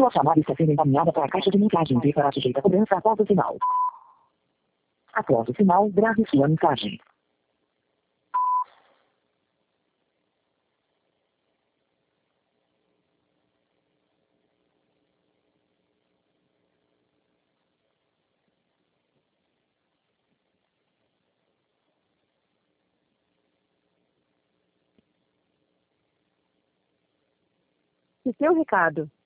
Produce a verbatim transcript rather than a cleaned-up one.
Sua chamada está sendo encaminhada para a caixa de mensagens e será sujeita a cobrança após o sinal. Após o sinal, grave sua mensagem. O seu recado